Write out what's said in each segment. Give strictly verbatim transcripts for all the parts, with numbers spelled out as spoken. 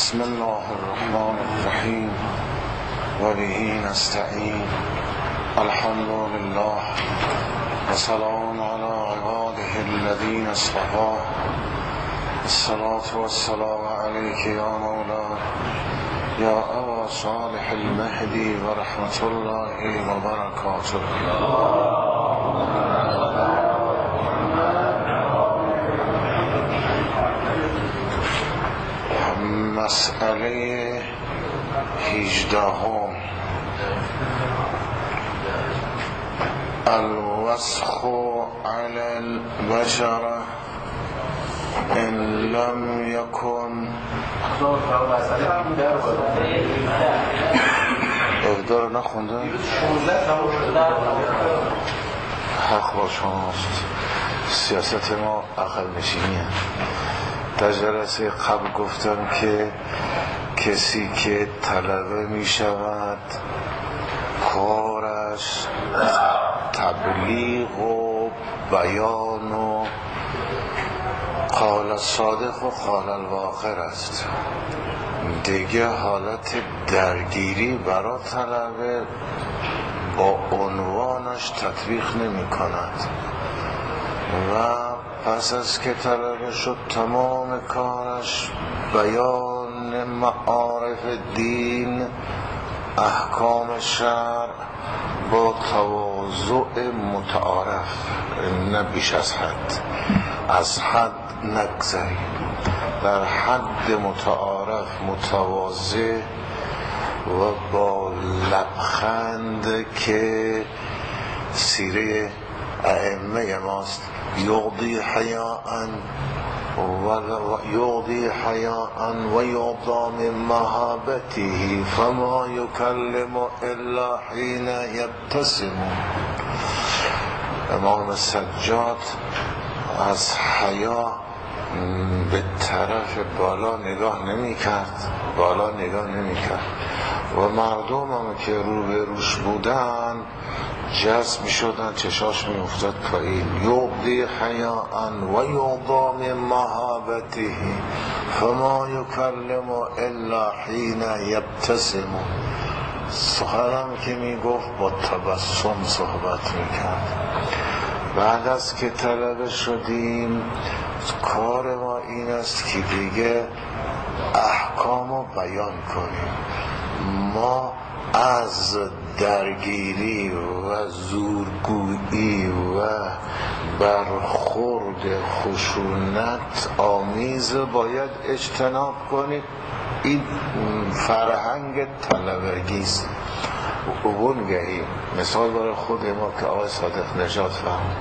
بسم الله الرحمن الرحیم و به نستعین. الحمد لله و سلام علی عباده الذین اصطفی. الصلاة والسلام علیک یا مولا یا ابا صالح المهدی و رحمت الله و برکاته. مسئله هجدهم، الوسخ علی البشرة ان لم یکن اقدار نخونده حق با شماست. سیاست ما عقل نشینیه. در جلسه قبل گفتم که کسی که طلبه می شود کارش تبلیغ و بیان و قال صادق و قال الواقر است. دیگه حالت درگیری برای طلبه با عنوانش تطبیق نمی کند و پس از که طلبه شد تمام کارش بیان معارف دین، احکام شرع با تواضع متعارف، نه بیش از حد، از حد نگذری، در حد متعارف متواضع و با لبخند که سیره ائمه ماست، یغضی حیاءً و یغضی حیاءً و یعطی من مهابته فما یکلم الا حین یبتسم. امام سجاد از حیا به طرف بالا نگاه نمی کرد بالا نگاه نمی کرد و مردم هم که رو به روش بودن جذب می شدن، چشاش می افتاد پایین. یغضی حیاءً و یعطی من مهابته فما یکلم الا حین یبتسم. سخنم که می گفت با تبسم صحبت می کرد. بعد از که طلبه شدیم کار ما این است که دیگه احکام رو بیان کنیم. ما از درگیری و زورگویی و برخورد خشونت آمیز باید اجتناب کنیم. این فرهنگ طلبگیست. بونگهی مثال برای خود ما که آقای صادق نژاد فهم،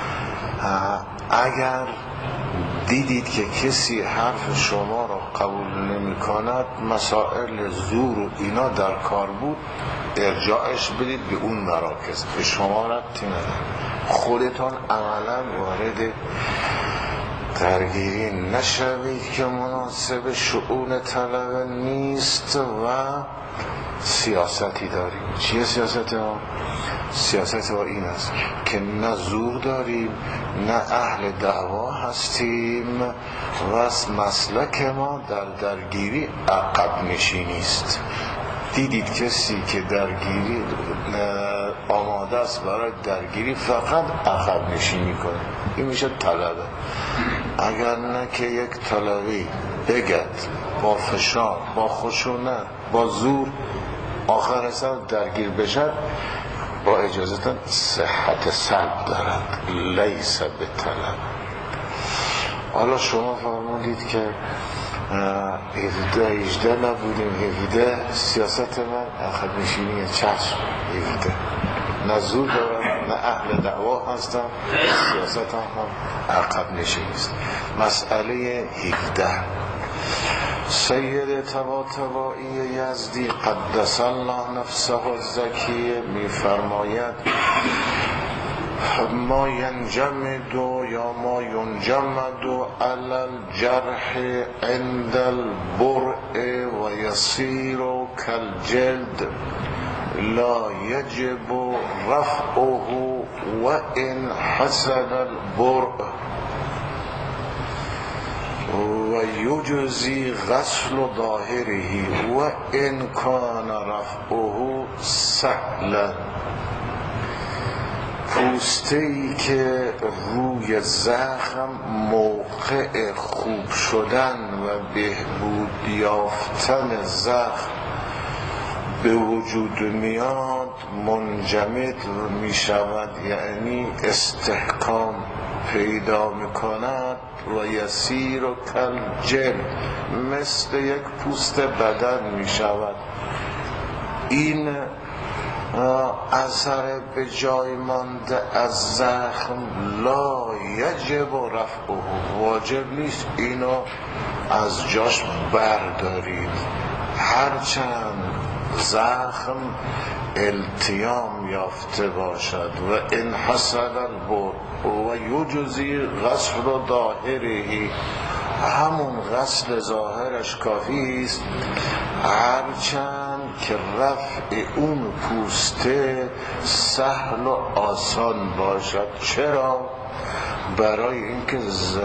اگر دیدید که کسی حرف شما را قبول نمی کند، مسائل زور و اینا در کار بود، ارجاعش بدید به اون مراکز، به شما ربطی نداره. خودتان عملا وارد درگیری نشوید که مناسب شؤون طلبه نیست و سیاستی داریم. چیه سیاست ما؟ سیاست ما این است که نه زور داریم، نه اهل دعوا هستیم و مسلک ما در درگیری عقب نشینی است. دیدید کسی که درگیری آماده است برای درگیری فقط عقب نشینی کنه، این میشه طلبه. اگر نه که یک طلبی بگد با فشار، با خشونت، با زور آخر سر درگیر بشد، با اجازتان صحت سلب دارد، لیس به طلب. حالا شما فرمودید که هفده هجده نبودیم، هفده سیاست من عقب نشینیه. چشم، هفده نه زور دارم، نه اهل دعوا هستم، سیاست هم عقب نشینیست. مسئله هفده، سید طباطبایی یزدی قدس الله نفسه الزکیه می فرماید ما ینجمد یا ما ینجمد علی الجرح عند البرء و یصیر کالجلد لا یجب رفعه و ان حسن البرء و و یجزی غسل ظاهره و ان کان رفعه سهلا. پوسته ای که روی زخم موقع خوب شدن و بهبود یافتن زخم به وجود میاد منجمد می شود، یعنی استحکام پیدا می کند و یسیر و کل جلد، مثل یک پوست بدن می شود. این اثر به جای مانده از زخم لا یجب رفعه، واجب نیست اینو از جاش بردارید، هرچند زخم التیام یافته باشد. و ان حصل البر و یجزی غسل ظاهره، همون غسل ظاهرش کافی است، هرچند که رفع اون پوسته سهل و آسان باشد. چرا؟ برای اینکه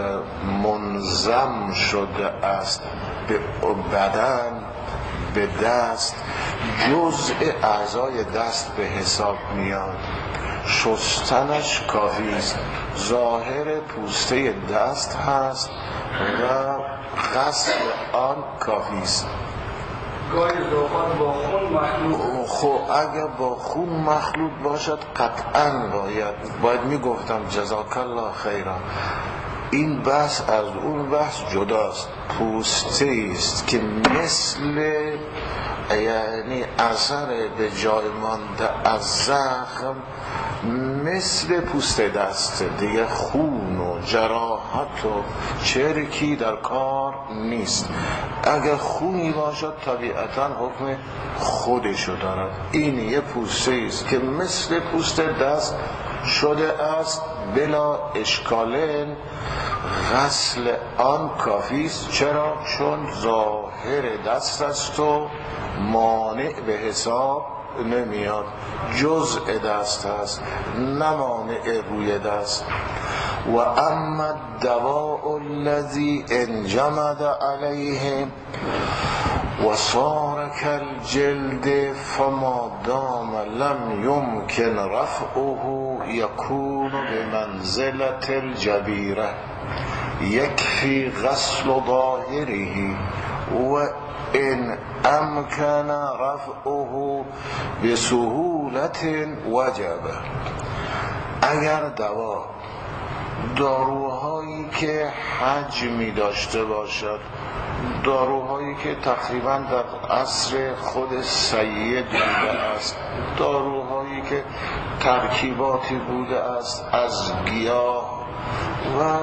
منظم شده است به بدن، به دست، جزء اعضای دست به حساب میاد، شستنش کافی است، ظاهر پوسته دست هست و غسل آن کافی است. گاهی اوقات با خون مخلوط، خب اگر با خون مخلوط باشد قطعا باید باید میگفتم جزاک الله خیرا. این بحث از اون بحث جداست. پوسته است که مثل، یعنی اثر به جای مانده از زخم مثل پوست دست دیگه، خون و جراحت و چرکی در کار نیست. اگر خونی باشد طبیعتا حکم خودشو دارد. این یه پوسته است که مثل پوست دست شده است، بلا اشکالن غسل آن کافی است. چرا؟ چون ظاهر دست است و مانع به حساب نمیاد، جزء دست است، نمانع روی دست. و اما الدواء الذي انجمد علیه و صار کالجلد فما دام لم يمكن رفعه يكون بمنزلة الجبيرة يكفي غسل ظاهره و ان امکن رفعه بسهولة وجب. اگر دوا، داروهایی که حجمی داشته باشد، داروهایی که تقریبا در عصر خود سید بوده است، داروهایی که ترکیباتی بوده است از گیاه و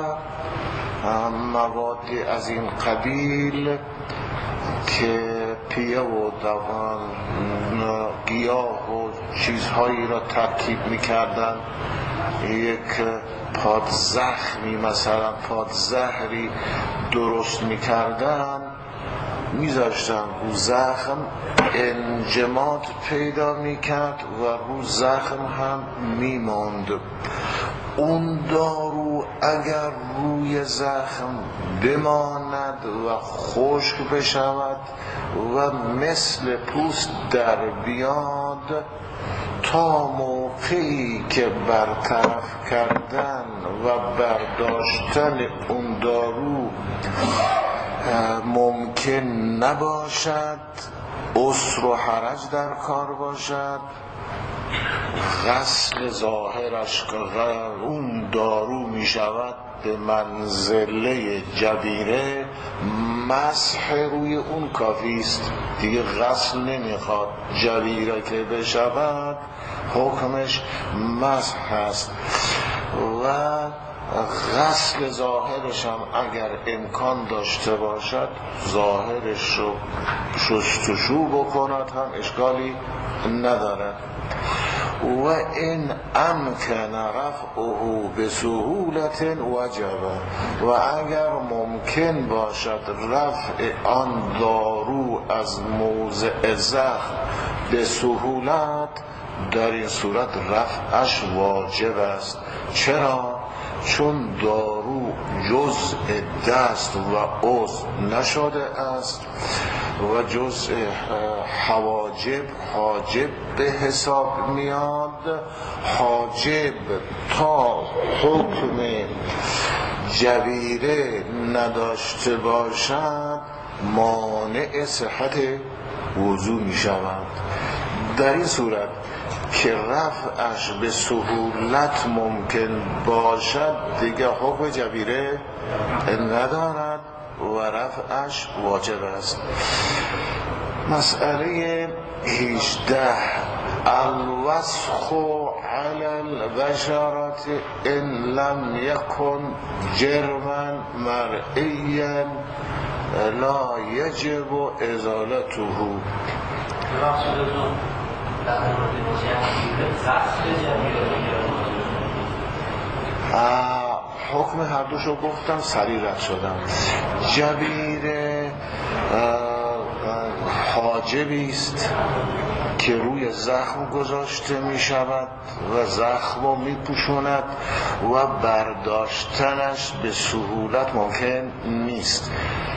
موادی از این قبیل که پیه و دوان گیاه و چیزهایی را ترکیب می‌کردند، یک پادزخمی مثلا پادزهری درست می‌کردند، می‌ذاشتن رو زخم، انجماد پیدا می‌کرد و رو زخم هم می‌ماند. اون دارو اگر روی زخم بماند و خشک بشود و مثل پوست در بیاد، تا موقعی که برطرف کردن و برداشتن اون دارو ممکن نباشد، عسر و حرج در کار باشد، غسل ظاهرش که اون دارو می شود به منزله جبیره، مسح روی اون کافی است، دیگه غسل نمیخواد. جبیره که بشود حکمش مسح هست و غسل ظاهرش هم اگر امکان داشته باشد ظاهرش رو شستشو بکند هم اشکالی ندارد. و این امکن رفعه بسهولت وجب، و اگر ممکن باشد رفع آن دارو از موضع زخم به سهولت، در این صورت رفعش واجب است. چرا؟ چون دارو جزء دست و عضو نشده است و جزء حواجب حاجب به حساب میاد. حاجب تا حکم جبیره نداشته باشد مانع صحت وضو می شود. در این صورت که رفعش به سهولت ممکن باشد دیگه حکم جبیره ندارد و رفعش واجب است. مسئله هجده الوسخ علی البشرة ان لم یکن جرما مرئیا لا یجب ازالته. حکم هر دوشو گفتم سریع رد شدم. جبیره حاجبی است که روی زخم گذاشته می شود و زخم رو می پوشوند و برداشتنش به سهولت ممکن نیست.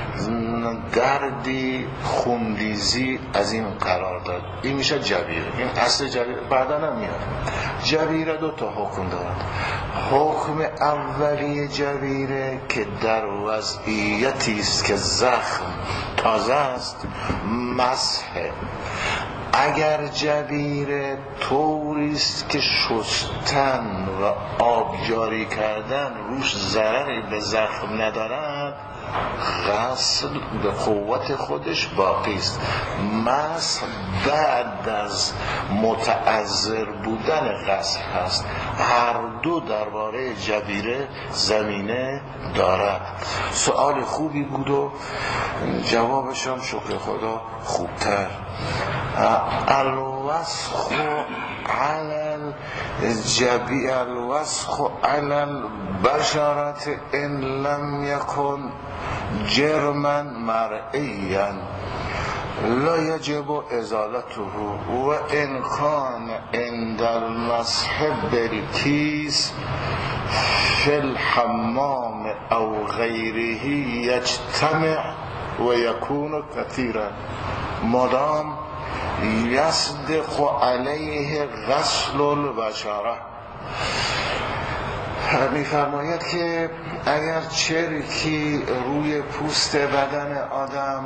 دردی خونریزی از این قرار داد. این میشه جبیره. این اصل جبیره بعدا نمیاد. جبیره دو تا حکم دارد. حکم اولی جبیره که در وضعیتی است که زخم تازه است مسحه. اگر جبیره طوری است که شستن و آب جاری کردن روش ضرری به زخم ندارد غسل به قوت خودش باقی است. مسح بعد از متعذر بودن غسل هست. هر دو درباره جبیره زمینه دارد. سؤال خوبی بود و جوابش هم شکر خدا خوبتر. الوسخ علی الجبی الوسخ علی البشرة ان لم یکن جرما مرئیا لا یجب ازالته و ان کان عند المسح بالکیس فی الحمام او غیره یجتمع و یکون کثیرا مدام یصدق علیه غسل البشره. می‌فرماید که اگر چرکی روی پوست بدن آدم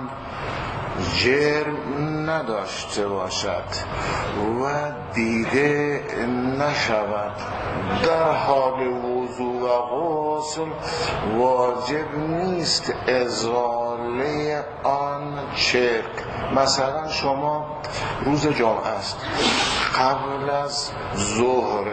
جرم نداشته باشد و دیده نشود در حال وضو و غسل واجب نیست ازاله آن چرک. مثلا شما روز جمعه است قبل از ظهر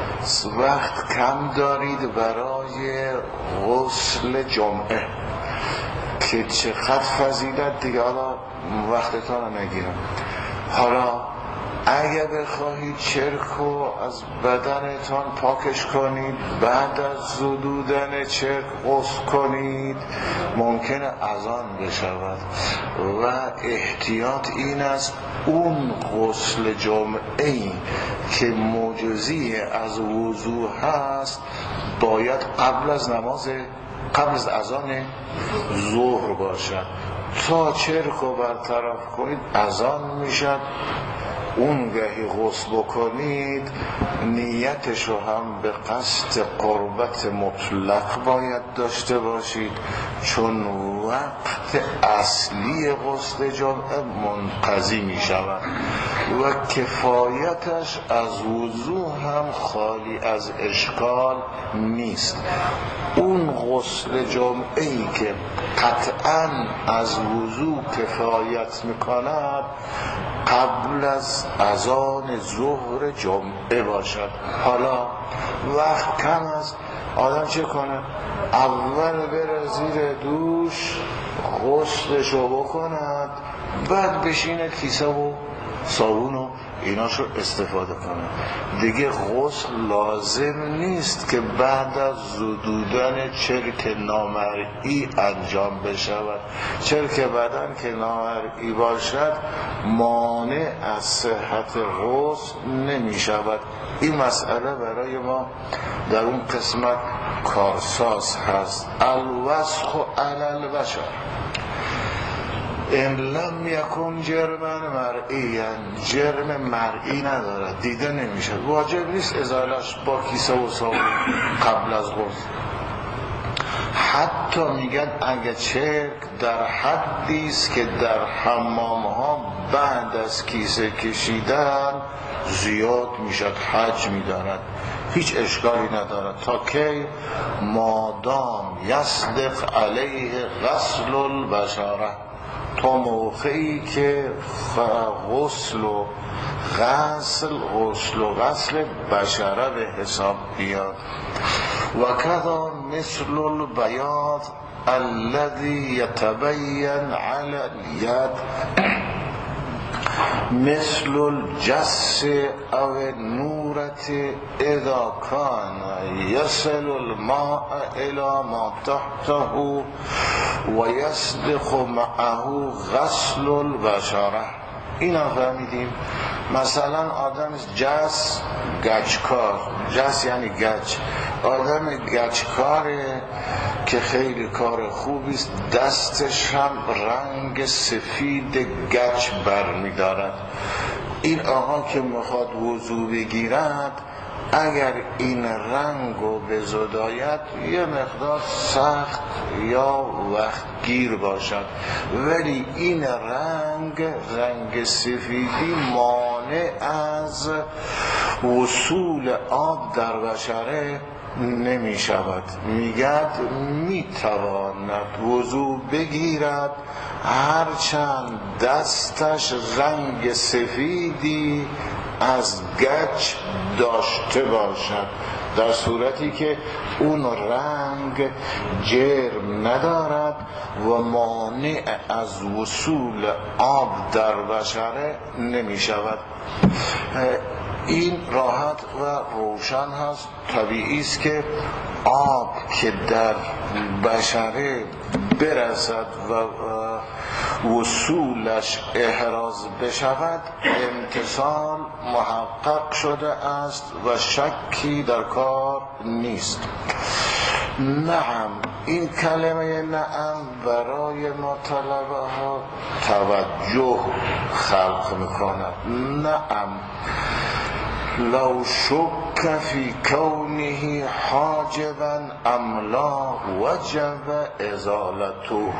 وقت کم دارید برای غسل جمعه که چقدر فضیلت دیگه حالا وقتتان رو نگیرم. حالا اگه بخواهید چرکو از بدنتان پاکش کنید بعد از زدودن چرک غسل کنید ممکنه اذان بشود و احتیاط این است اون غسل جمعه‌ای که معجزی از وضو هست باید قبل از نماز قبل از اذان ظهر باشد. تا چرک رو برطرف کنید اذان میشد اون گهی غسل بکنید نیتشو هم به قصد قربت مطلق باید داشته باشید چون وقت اصلی غسل جمعه منقضی می شود و کفایتش از وضو هم خالی از اشکال نیست. اون غسل جمعه‌ای که قطعاً از وضو کفایت میکند قبل از اذان ظهر جمعه باشد. حالا وقت کم است آدم چه کنه؟ اول بره زیر دوش غسلشو بکند بعد بشینه کیسه و صابون و ایناشو استفاده کنه. دیگه غسل لازم نیست که بعد از زدودن چرک نامرئی انجام بشود. چرک بدن که نامرئی باشد مانع از صحت غسل نمی شود. این مسئله برای ما در اون قسمت کارساز هست. الوسخ علی البشر ان لم یکن جرما مرئیا، جرم مرئی ندارد، دیده نمیشه، واجب نیست ازالش با کیسه و صابون قبل از غسل. حتی میگن اگه چرک در حدی است که در حمام ها بعد از کیسه کشیدن زیاد میشد، حج میدارد، هیچ اشکالی ندارد. تا که مادام یصدق علیه غسل البشره، تا موقعی که غسل و غسل غسل و غسل بشره به حساب بیاد. و کذا مثل البیاض الذي يتبين على اليد مثل الجس او النورة اذا كان يصل الماء الى ما تحته ويصدق معه غسل البشره. اینا فهمیدیم. مثلا آدم جس گچکار، جس یعنی گچ، آدم گچکاره که خیلی کار خوبی است، دستش هم رنگ سفید گچ برمی دارد. این آقا که میخواد وضو بگیرد، اگر این رنگو به زداید یه مقدار سخت یا وقت گیر باشد، ولی این رنگ رنگ سفیدی مانع از وصول آب در بشره نمی شود. میگد می تواند وضو بگیرد هرچند دستش رنگ سفیدی از گچ داشته باشد، در صورتی که اون رنگ جرم ندارد و مانع از وصول آب در بشره نمی شود. این راحت و روشن هست. طبیعی است که آب که در بشره برسد و وصولش احراز بشود امتصال محقق شده است و شکی در کار نیست. نعم، این کلمه نعم برای مطالبه ها توجه خلق میکند. نعم لو شک فی کونه حاجبا ام لا وجب ازالته.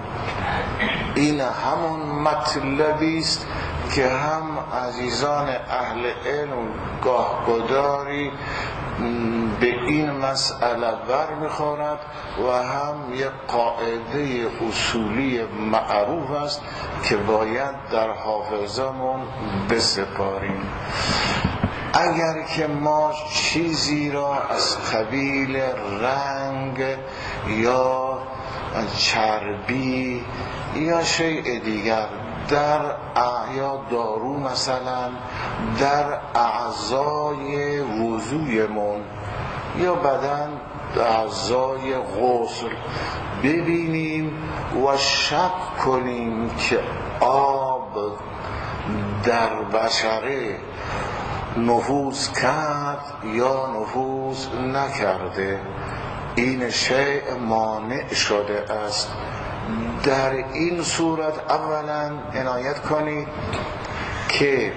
این همون مطلبی است که هم عزیزان اهل علم گاهگداری به این مسئله بر میخورد و هم یک قاعده اصولی معروف است که باید در حافظمون بسپاریم. اگر که ما چیزی را از قبیل رنگ یا چربی یا شیء دیگر در یا دارو مثلا در اعضای وضویمون یا بدن اعضای غسل ببینیم و شک کنیم که آب در بشره نفوذ کرد یا نفوذ نکرده، این شیء مانع شده است. در این صورت اولا عنایت کنید که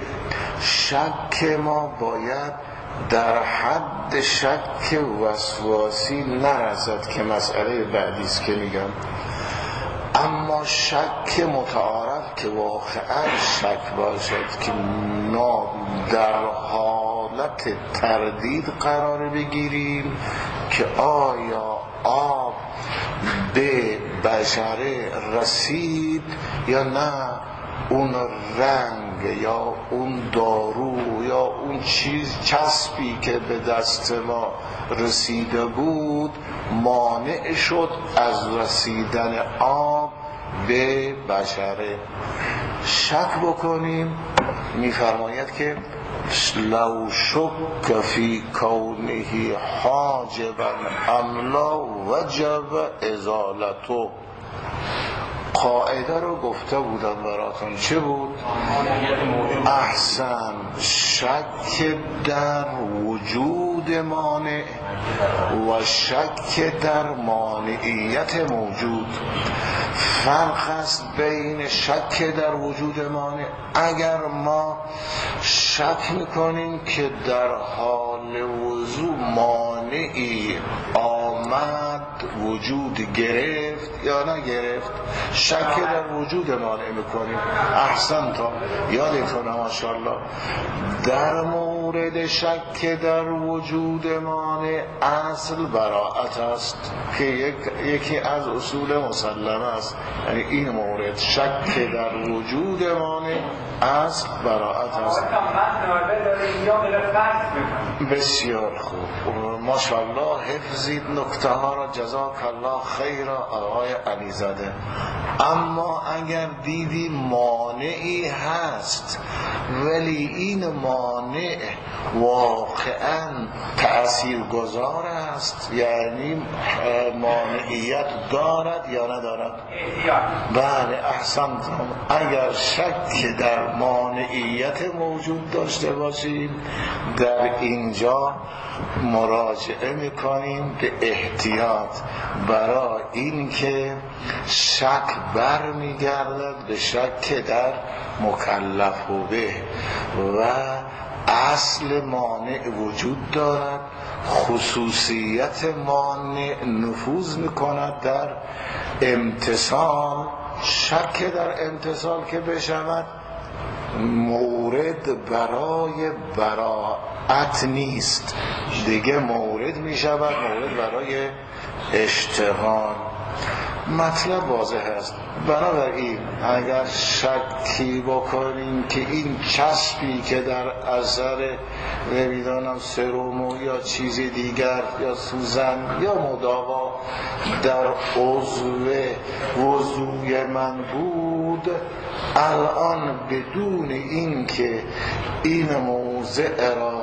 شک ما باید در حد شک وسواسی نرسد که مسئله بعدی است که میگم. اما شک متعارف که واقعا شک باشد که ما در حالت تردید قرار بگیریم که آیا آب به بشره رسید یا نه، اون رنگ یا اون دارو یا اون چیز چسبی که به دست ما رسیده بود مانع شد از رسیدن آب به بشره. شک بکنیم. میفرماید که لو شک فی کونه حاجبا ام لا وجب ازالته. قاعده رو گفته بودم براتون. چه بود؟ احسن. شک در وجود مانع و شک در مانعیت موجود. فرق است بین شک در وجود مانع. اگر ما شک میکنیم که در حال وضوع مانعی آمد وجود گرفت یا نگرفت، شک در وجود مانع میکنیم. احسن تا یادتونه ماشاءالله در مورد شک در وجود مانع اصل براءت است که یک، یکی از اصول مسلمه است. یعنی این مورد شک در وجود مانع اصل براءت است. بسیار خوب، ماشاءالله حفظید نکته ها را، جزاک الله خیر آقای علیزاده. اما اگر دیدی مانعی هست ولی این مانع واقعا تأثیر گذار است، یعنی مانعیت دارد یا ندارد؟ بله احسنتم. اگر شک در مانعیت موجود داشته باشیم در اینجا مراجعه میکنیم به احتیاط، برای اینکه شک برمیگردد به شک در مکلف به و اصل مانع وجود دارد. خصوصیت مانع نفوذ میکند در امتثال. شک در امتثال که بشود مورد برای براءت نیست دیگه، مورد میشود مورد برای اشتغال. مطلب واضح است. بنابراین اگر شکی بکنیم که این چسبی که در اثر نمیدانم سرم یا چیز دیگر یا سوزن یا مداوا در عضو وضوی من بود، الان بدون اینکه این موضع را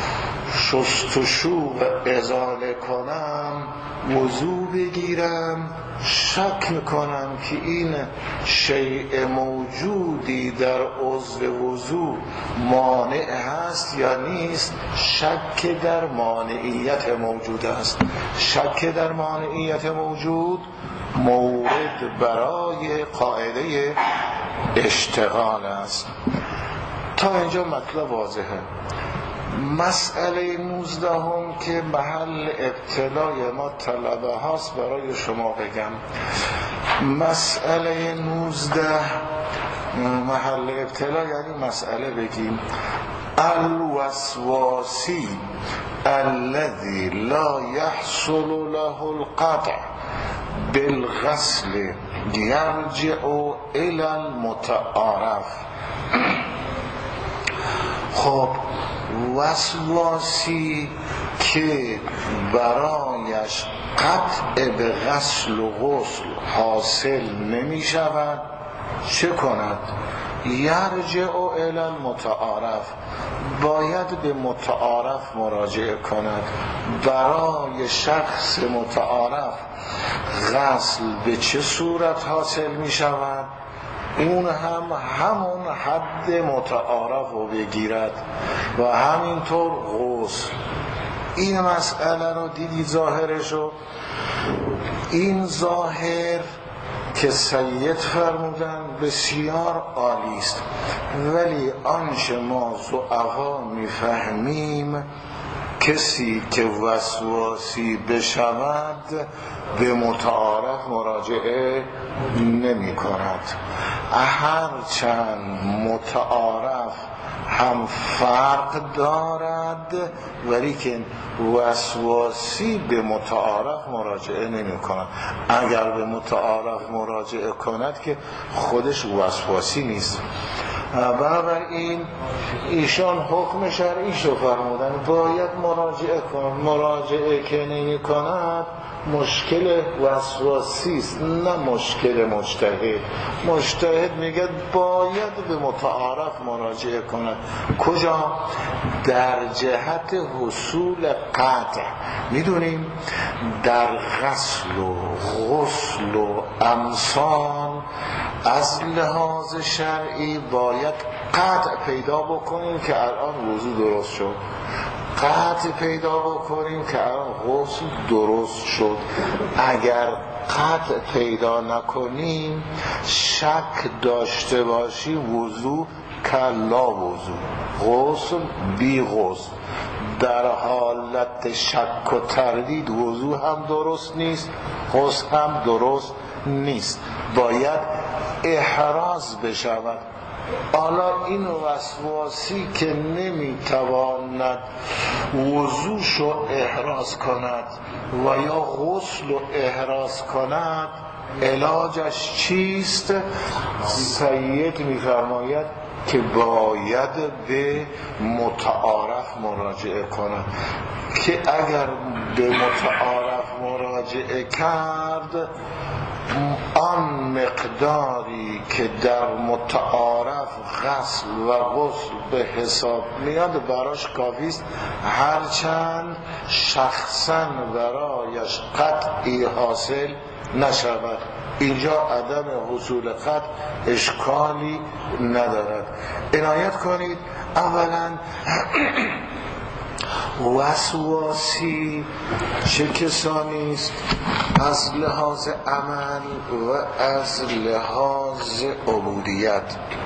شستشو و ازاله کنم وضو بگیرم، شک میکنم که این شیء موجودی در عضو وضو مانع هست یا نیست. شک در مانعیت موجود است. شک در مانعیت موجود مورد برای قاعده اشتغال است. تا اینجا مطلب واضحه. مسئله نوزدهم که محل ابتلای ما طلبه هاست برای شما بگم. مسئله نوزده محل ابتلا یعنی مسئله بگیم الوسواسی الذي لا يحصل له القطع بالغسل يرجع الى المتعارف. خب وسواسی که برایش قطع به غسل و غسل حاصل نمی شود چه کند؟ یرجع الی المتعارف، باید به متعارف مراجعه کند. برای شخص متعارف غسل به چه صورت حاصل می شود؟ اون هم همون حد متعارف رو بگیرد و همینطور غسل. این مسئله رو دیدید ظاهرشو؟ این ظاهر که سید فرمودن بسیار عالی است، ولی آنچه ما ضعفا میفهمیم کسی که وسواسی بشود به متعارف مراجعه نمی کند. هرچند متعارف هم فرق دارد ولی که وسواسی به متعارف مراجعه نمی کند. اگر به متعارف مراجعه کند که خودش وسواسی نیست. بنابراین ایشان حکم شرعیشو فرمودن باید مراجعه کند. مراجعه که نمی کند مشکل وسواسی است نه مشکل مجتهد. مجتهد میگه باید به متعارف مراجعه کند. کجا؟ در جهت حصول قطع. میدونیم در غسل و غسل و امثال از لحاظ شرعی باید قطع پیدا بکنیم که الان وضو درست شد، قطع پیدا بکنیم که الان غسل درست شد. اگر قطع پیدا نکنیم، شک داشته باشی، وضو کلا وضو، غسل بی غسل. در حالت شک و تردید وضو هم درست نیست، غسل هم درست نیست، باید احراز بشود. حالا این وسواسی که نمیتواند وضوشو احراز کند و یا غسل رو احراز کند، علاجش چیست؟ سید میفرماید که باید به متعارف مراجعه کند، که اگر به متعارف مراجعه کرد، آن مقداری که در متعارف غسل و غسل به حساب میاد براش کافیست، هرچند شخصا برایش قطعی حاصل نشود. اینجا عدم حصول قطع اشکالی ندارد. عنایت کنید، اولا وسواسی چه کسانی است؟ از لحاظ عمل و از لحاظ عبودیت.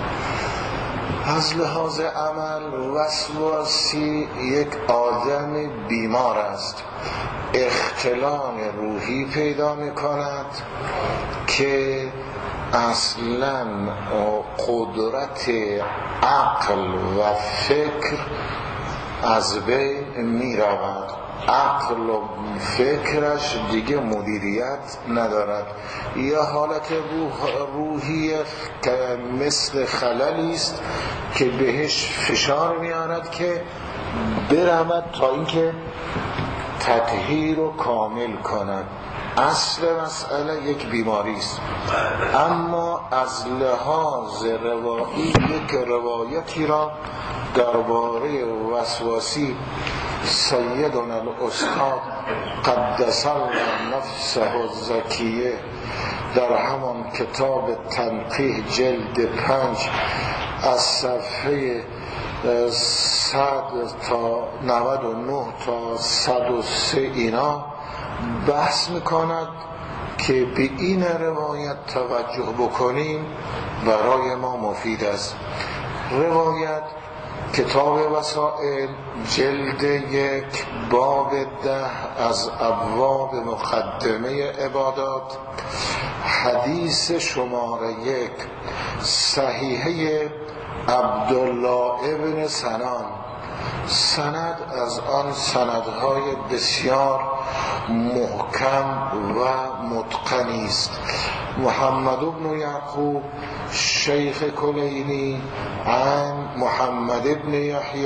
از لحاظ عمل وسواسی یک آدم بیمار است، اختلال روحی پیدا می کند که اصلا قدرت عقل و فکر از بین می رود. عقل و فکرش دیگه مدیریت ندارد. یا حالت روح روحی که مثل خللی است که بهش فشار میارد که برود تا اینکه تطهیر رو کامل کند. اصل مسئله یک بیماری است. اما از لحاظ روایی یک روایتی را درباره وسواسی سیدنا الاستاد قدس الله نفسه الزکیه در همان کتاب تنقیح جلد پنج از صفحه صد تا نود و نه تا صد و سه اینا بحث میکند که به این روایت توجه بکنیم برای ما مفید است. روایت کتاب وسائل جلد یک باب ده از ابواب مقدمه عبادات، حدیث شماره یک، صحیحه عبدالله ابن سنان. سند از آن سندهای بسیار محکم و متقنی است. محمد بن یعقوب شیخ کلینی عن محمد بن یحیی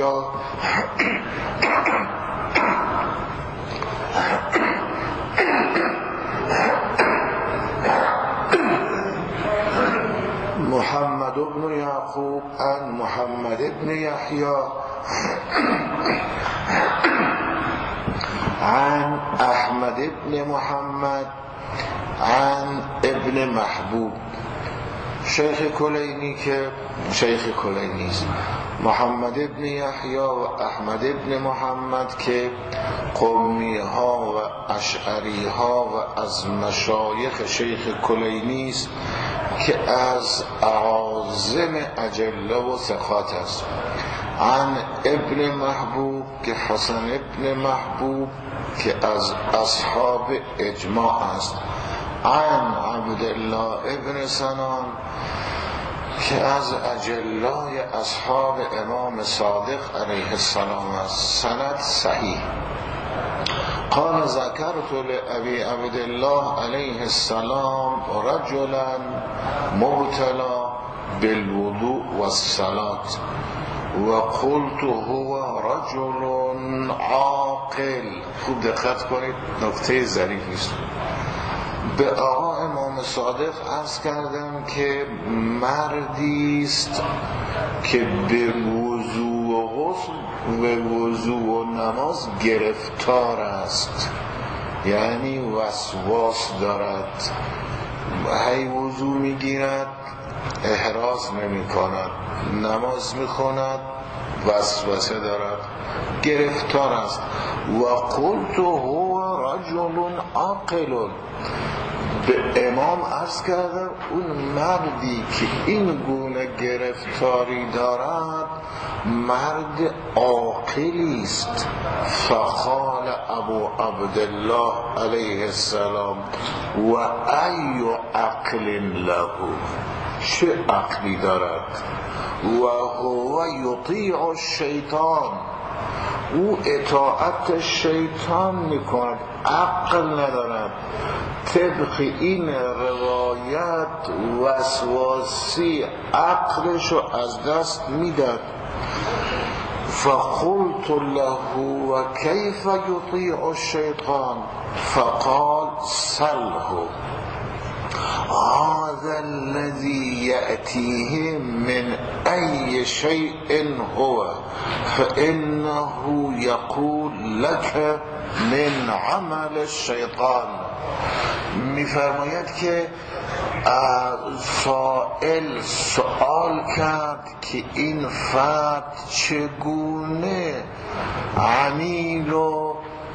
محمد بن یعقوب عن محمد بن یحیی عن احمد بن محمد عن ابن محبوب. شیخ کلینی که شیخ کلینی است، محمد ابن یحیی و احمد ابن محمد که قومی ها و اشعری ها و از مشایخ شیخ کلینی است که از اعاظم اجله و ثقات است. عن ابن محبوب که حسن ابن محبوب که از اصحاب اجماع است. عن عبدالله ابن سنان که از اجلای اصحاب امام صادق علیه السلام است. سند صحیح. قال ذکرت لأبی عبدالله علیه السلام رجلا مبتلا بالوضوء والصلاة وقلت هو رجل عاقل. خوب دقت کنید، نکته ظریفی است. به آقا امام صادق عرض کردم که مردی است که به وضو و غسل و وضو و نماز گرفتار است، یعنی وسواس دارد، هی وضو میگیرد احراز نمی کند، نماز می کند، وسوسه دارد، گرفتار است. و قلت هو رجل عاقل، به امام عرض کردم اون مردی که این گونه گرفتاری دارد مرد عاقلی است. فقال ابو عبدالله علیه السلام و ای عقل له، چه عقلی دارد؟ و هو یطیع الشیطان، او اطاعت شیطان میکند، عقل ندارد. طبق این روایت وسواسی عقلشو از دست میداد. فقلت له و کیف یطیع الشیطان؟ فقال سله هذا الذي يأتيه من أي شيء هو فإنه يقول لك من عمل الشیطان. میفرماید که سائل سوال کرد که این فرد چگونه عمیل و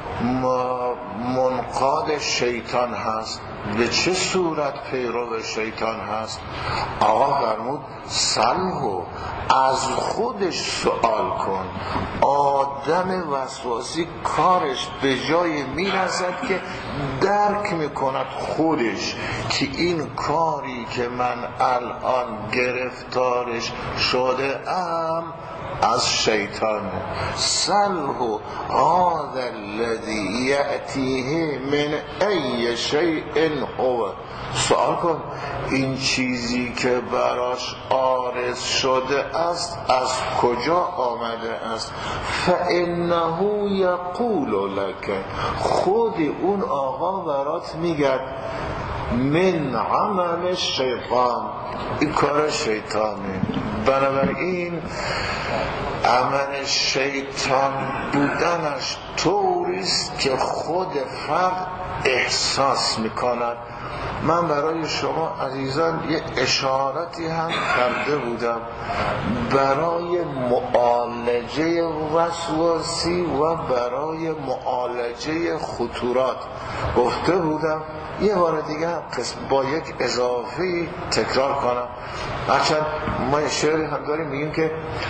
منقاد شیطان هست، به چه صورت پیرو شیطان هست. آقا فرمود سلهو، از خودش سوال کن. آدم وسواسی کارش به جای میرسد که درک میکند خودش که این کاری که من الان گرفتارش شده ام از شیطان. سلهو هذا الذی یأتیه من ای شیء هو، سوال کن این چیزی که براش عارض شده است از کجا آمده است. فانه یقول لک، خود اون آقا برات میگه من عمل شیطان، این کار شیطانه. بنابراین عمل شیطان بودنش طوریست که خود فرد احساس میکند. من برای شما عزیزان یه اشارتی هم کرده بودم برای معالجه وسواسی و برای معالجه خطورات. گفته بودم یه بار دیگه با یک اضافه تکرار کنم، هرچند ما یه شعری هم داریم میگیم که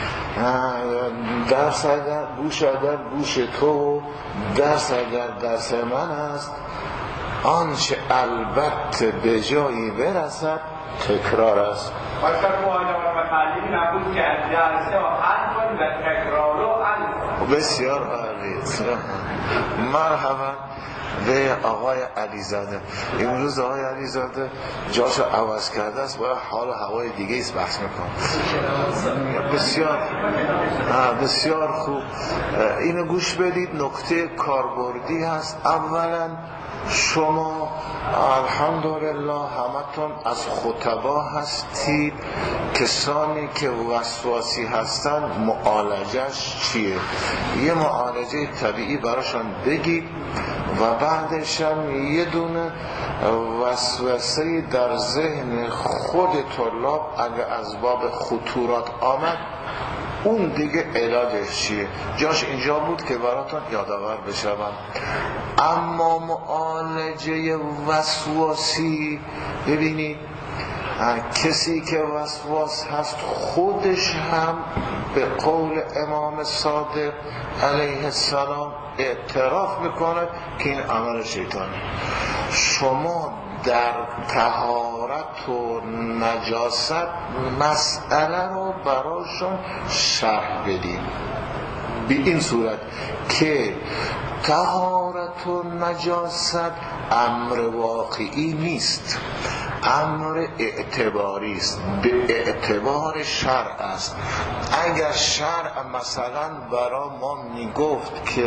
درس اگر گوش اگر گوش تو، درس اگر درس من است، آنچه البته به جایی برسد تکرار است. باید معاینه و تعلیم نبود که از درسه و حل کن و تکرار و حل. بسیار عالی. مرحبا به آقای علیزاده. امروز آقای علیزاده جاشو عوض کرده است، باید حال و هوای دیگه ایست بحث میکنم. بسیار بسیار خوب، اینو گوش بدید. نکته کاربردی هست. اولا شما الحمدلله همتون از خطبا هستید، کسانی که وسواسی هستن معالجهش چیه، یه معالجه طبیعی براشون بگید و بعدش هم یه دونه وسوسه در ذهن خود طلاب اگه از باب خطورات آمد اون دیگه علاجش چیه. جاش اینجا بود که براتون یادآور بشم. اما معالجه وسواسی، ببینید کسی که وسواس هست خودش هم به قول امام صادق علیه السلام اعتراف میکنه که این عمل شیطانه. شما در طهارت و نجاست مسئله رو براشون شرح بدید به این صورت که طهارت و نجاست امر واقعی نیست، امر اعتباری است، به اعتبار شرع است. اگر شرع مثلا برا ما میگفت که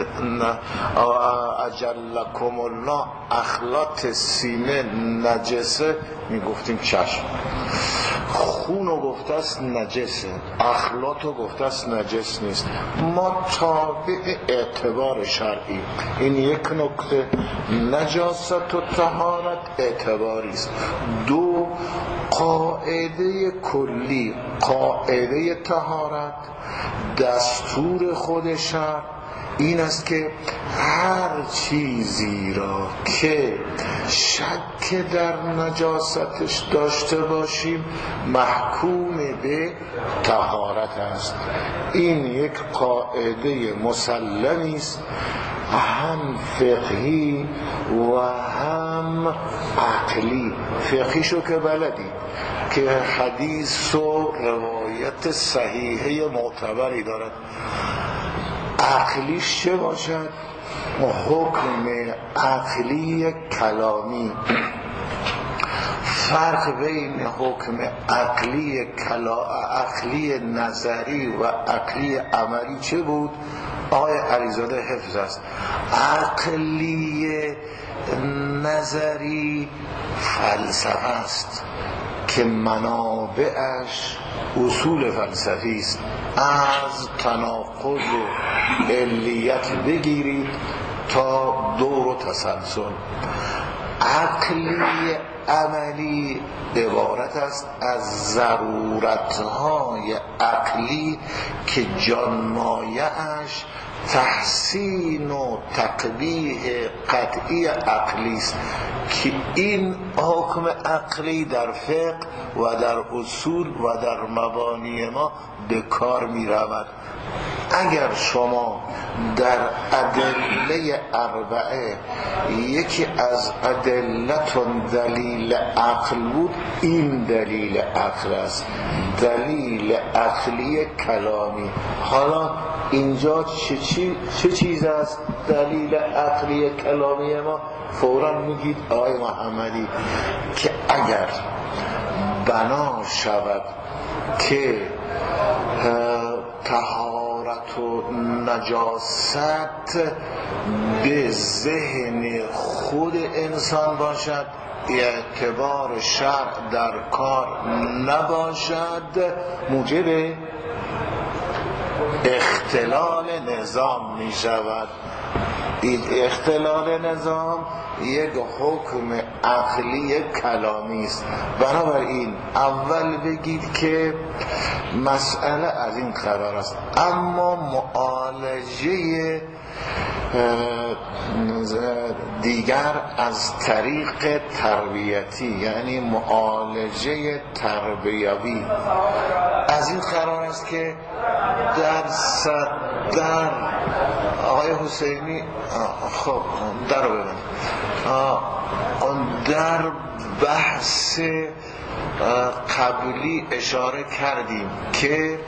اجلکم الله اخلاط سینه نجسه، میگفتیم چشم. خونو گفته است نجسه، اخلاطو گفته است نجس نیست. ما تابع اعتبار شرعی. این یک نکته. نجاست و طهارت اعتباری است. دو، قاعده کلی، قاعده طهارت، دستور خود شرع این است که هر چیزی را که شک در نجاستش داشته باشیم محکوم به طهارت است. این یک قاعده مسلمی است، هم فقهی و هم عقلی. فقهیشو که بلدی که حدیث و روایت صحیحه معتبری دارد. عقلیش چه باشد؟ حکم عقلی کلامی. فرق بین حکم عقلی کلا... عقلی نظری و عقلی عملی چه بود؟ آقای علیزاده حفظ است. عقلی نظری فلسفه است که منابعش اصول فلسفی است. از تناقض و علیت بگیرید تا دور و تسلسل. عقلی عملی عبارت است از ضرورتهای عقلی که جانمایه‌اش تحسین و تقبیح قطعی عقلی است که این حکم عقلی در فقه و در اصول و در مبانی ما به کار می رود. اگر شما در ادله اربعه یکی از ادلتون دلیل عقل بود، این دلیل عقل است، دلیل عقلی کلامی. حالا اینجا چه, چی، چه چیز است دلیل عقلی کلامی ما؟ فوراً میگید آقای محمدی که اگر بنا شود که طهارت و نجاست به ذهن خود انسان باشد، اعتبار شرع در کار نباشد، موجب اختلال نظام می شود. این اختلال نظام یک حکم عقلی کلامی است. بنابراین اول بگید که مسئله از این قرار است، اما معالجه دیگر از طریق تربیتی، یعنی معالجه تربیوی از این قرار است که در صدر آقای حسینی خب در رو ببین در بحث قبلی اشاره کردیم که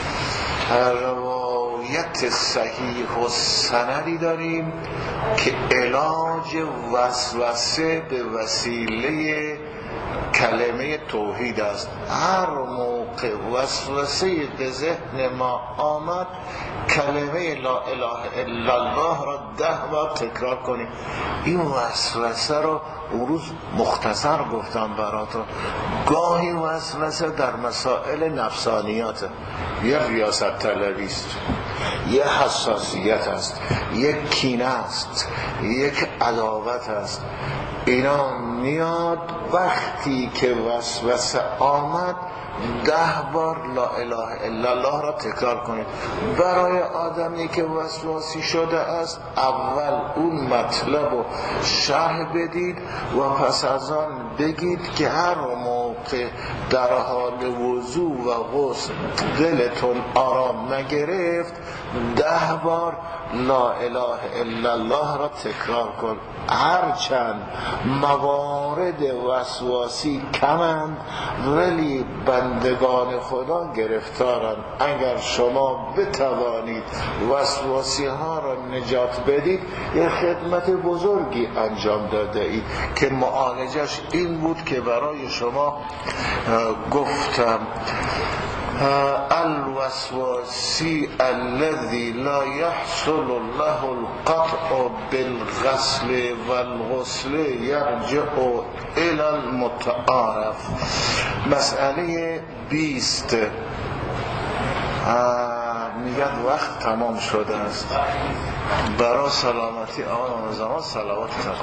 روایت صحیح و سندی داریم که علاج وسوسه به وسیله کلمه توحید است. هر موقع وسوسه به ذهن ما آمد کلمه لا اله الا الله را ده بار تکرار کنیم. این وسوسه رو اون روز مختصر گفتم براتون. گاهی وسوسه در مسائل نفسانیاته، یه ریاست طلبی است، یه حساسیت است، یک کینه است، یک عداوت است. اینا میاد وقتی که وسوسه آمد ده بار لا اله الا الله را تکرار کنید. برای آدمی که وسواسی شده است اول اون مطلب رو شرح بدید و پس از آن بگید که هر موقع در حال وضو و غسل دلتون آرام نگرفت ده بار لا اله الا الله را تکرار کن. هرچند موارد وسواسی کمند ولی بندگان خدا گرفتارند. اگر شما بتوانید وسواسی ها را نجات بدید یه خدمت بزرگی انجام داده اید که معالجش این بود که برای شما گفتم الوسواسی الذي لا يحصل له القطع بالغسل والغسل يرجع الى المتعارف. مسئله بیست میگن وقت تمام شده است. برای سلامتی آن زمان صلوات